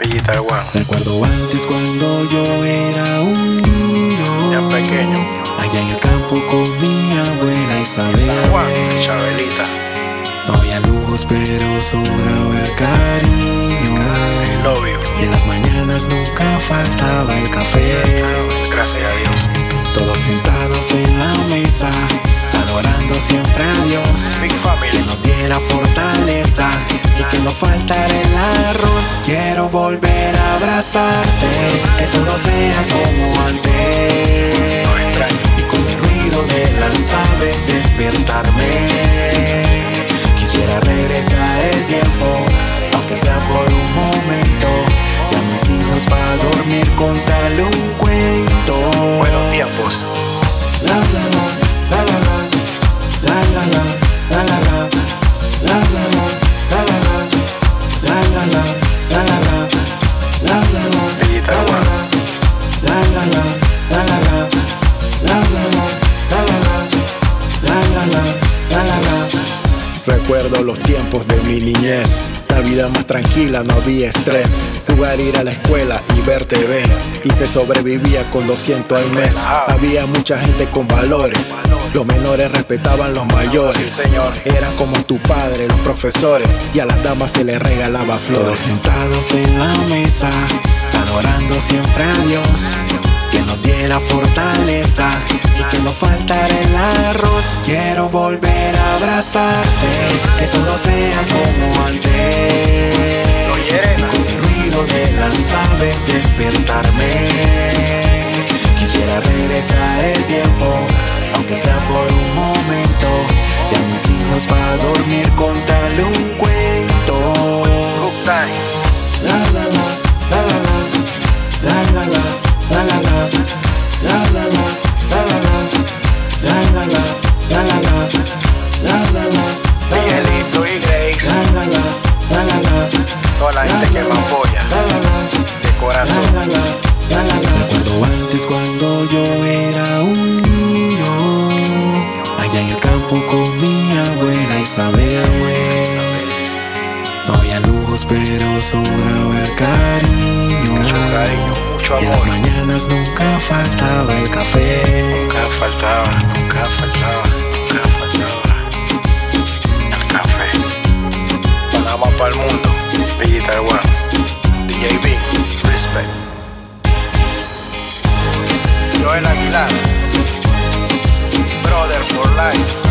Digital One. Recuerdo antes cuando yo era un niño, Ya pequeño. allá en el campo con mi abuela Isabel. San Juan, Chabelita. No había luz pero sobraba el cariño. El novio. Y en las mañanas nunca faltaba el café. Gracias a Dios. Todos sentados en la mesa, adorando siempre a Dios. Big Que Family. nos diera fortaleza y que no faltara el arroz. Quiero volver a abrazarte, que todo sea como antes. Los extraño. Y con el ruido de las tardes despertarme. Quisiera regresar el tiempo, aunque sea por un momento. Y a mis hijos para dormir contarle un cuento. Buenos tiempos. La la la, la la la, la la la, la la la, la la la, la la la, la la la, la la la, la la la, Digital One. la la la, la la la, la la la, la la la, la la la, la la la. Recuerdo los tiempos de mi niñez, la vida más tranquila, no había estrés. Jugar, ir a la escuela y ver TV, y se sobrevivía con 200 al mes. Había mucha gente con valores, los menores respetaban los mayores. Sí, señor. Eran como tu padre, los profesores, y a las damas se les regalaba flores. Todos sentados en la mesa, adorando siempre a Dios, que nos diera fortaleza y que no faltara el arroz. Quiero volver a abrazarte, que todo sea como antes. Lo hieren. Y con el ruido de las tardes despertarme. Quisiera regresar el tiempo, aunque sea por un momento. Y a mis hijos para dormir contarle un cuento. Good time. La la la, la la la, la la la, la la la, la la la, la la la, la la la, la la la, la la la, Miguelito y Grace. la la la, la la la, Toda la gente que me apoya. la la la, De corazón. la la la, la la la. Recuerdo antes cuando yo era un niño, allá en el campo con mi abuela Isabel. No había luz pero sobraba el cariño. Mucho cariño, mucho Y en las amor. mañanas nunca faltaba el café. Nunca faltaba, nunca faltaba, nunca faltaba. El café. Panamá para el mundo. Digital One. DJB. Respect. Joel Aguilar. Brother for life.